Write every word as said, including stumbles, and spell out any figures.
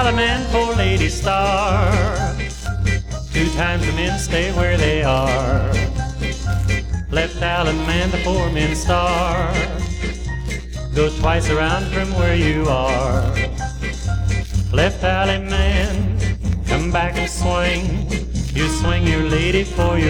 alley man, poor Lady Star. Two times the men stay where they are. Left alley man, the poor men's star. Go twice around from where you are. Left alley man, come back and swing. You swing your lady for your